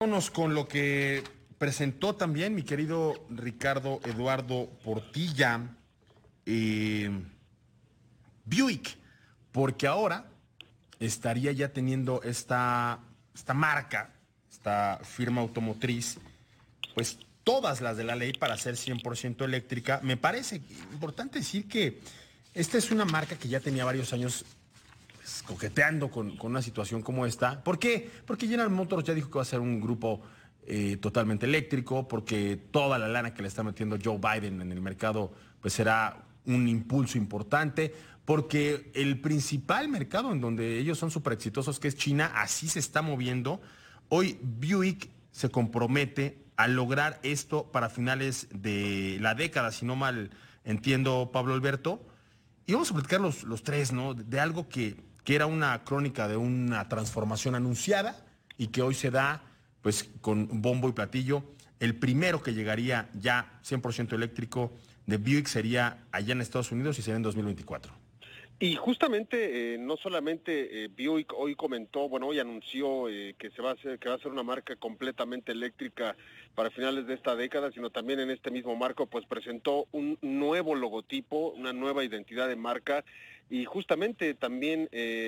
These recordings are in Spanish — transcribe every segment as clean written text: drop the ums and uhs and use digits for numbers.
Vámonos con lo que presentó también mi querido Ricardo Eduardo Portilla, eh, Buick, porque ahora estaría ya teniendo esta marca, esta firma automotriz, pues todas las de la ley para ser 100% eléctrica. Me parece importante decir que esta es una marca que ya tenía varios años pues, coqueteando con una situación como esta. ¿Por qué? Porque General Motors ya dijo que va a ser un grupo totalmente eléctrico, porque toda la lana que le está metiendo Joe Biden en el mercado pues será un impulso importante, porque el principal mercado en donde ellos son súper exitosos, que es China, así se está moviendo. Hoy Buick se compromete a lograr esto para finales de la década, si no mal entiendo, Pablo Alberto. Y vamos a platicar los tres, ¿no? De algo que era una crónica de una transformación anunciada y que hoy se da, pues, con bombo y platillo. El primero que llegaría ya 100% eléctrico de Buick sería allá en Estados Unidos y sería en 2024. Y justamente no solamente Buick hoy comentó, bueno, hoy anunció que va a ser una marca completamente eléctrica para finales de esta década, sino también en este mismo marco pues presentó un nuevo logotipo, una nueva identidad de marca y justamente también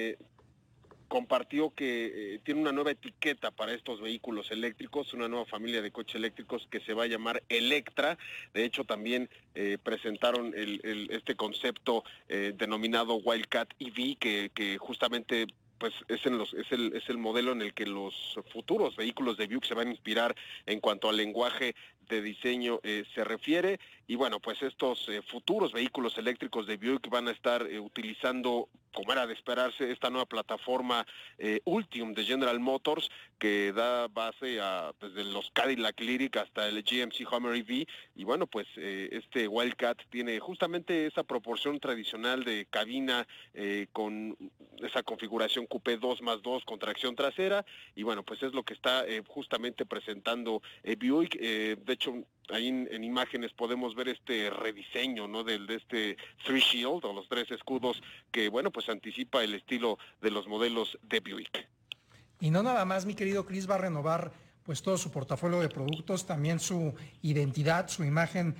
compartió que tiene una nueva etiqueta para estos vehículos eléctricos, una nueva familia de coches eléctricos que se va a llamar Electra. De hecho, también presentaron este concepto denominado Wildcat EV, que justamente pues es el modelo en el que los futuros vehículos de Buick se van a inspirar en cuanto al lenguaje de diseño se refiere. Y bueno, pues estos futuros vehículos eléctricos de Buick van a estar utilizando, como era de esperarse, esta nueva plataforma Ultium de General Motors, que da base a desde los Cadillac Lyriq hasta el GMC Hummer EV. Y bueno, pues este Wildcat tiene justamente esa proporción tradicional de cabina con esa configuración coupé 2+2 con tracción trasera. Y bueno, pues es lo que está justamente presentando Buick. De hecho, ahí en imágenes podemos ver este rediseño, ¿no? De este Three Shield, o los tres escudos, que bueno, pues anticipa el estilo de los modelos de Buick. Y no nada más, mi querido Chris, va a renovar pues todo su portafolio de productos, también su identidad, su imagen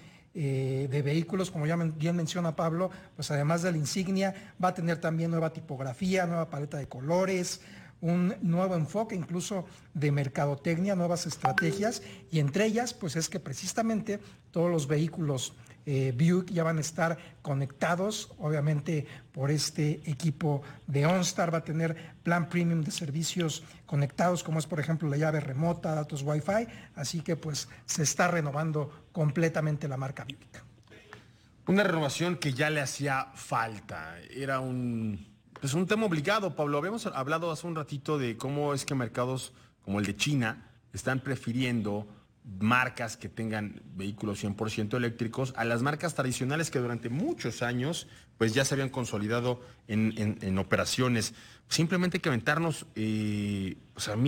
de vehículos, como ya bien menciona Pablo, pues además de la insignia, va a tener también nueva tipografía, nueva paleta de colores, un nuevo enfoque incluso de mercadotecnia, nuevas estrategias, y entre ellas pues es que precisamente todos los vehículos Buick ya van a estar conectados, obviamente por este equipo de OnStar. Va a tener plan premium de servicios conectados, como es por ejemplo la llave remota, datos Wi-Fi, así que pues se está renovando completamente la marca Buick. Una renovación que ya le hacía falta. Era pues un tema obligado, Pablo. Habíamos hablado hace un ratito de cómo es que mercados como el de China están prefiriendo marcas que tengan vehículos 100% eléctricos a las marcas tradicionales que durante muchos años pues ya se habían consolidado en operaciones. Simplemente hay que aventarnos pues a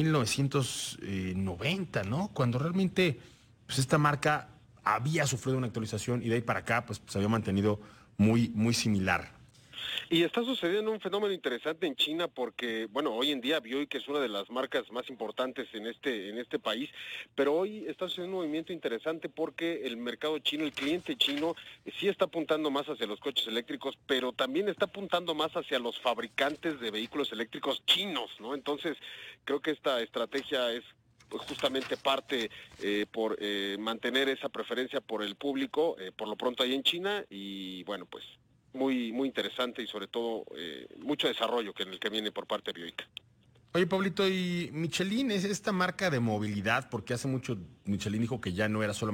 1990, ¿no? Cuando realmente pues esta marca había sufrido una actualización y de ahí para acá pues se había mantenido muy similar. Y está sucediendo un fenómeno interesante en China porque, bueno, hoy en día Buick es una de las marcas más importantes en este país, pero hoy está sucediendo un movimiento interesante porque el mercado chino, el cliente chino, sí está apuntando más hacia los coches eléctricos, pero también está apuntando más hacia los fabricantes de vehículos eléctricos chinos, ¿no? Entonces, creo que esta estrategia es pues justamente parte por mantener esa preferencia por el público, por lo pronto ahí en China, y bueno, pues muy interesante y sobre todo mucho desarrollo en el que viene por parte de Buick. Oye, Pablito, ¿y Michelin es esta marca de movilidad? Porque hace mucho Michelin dijo que ya no era solo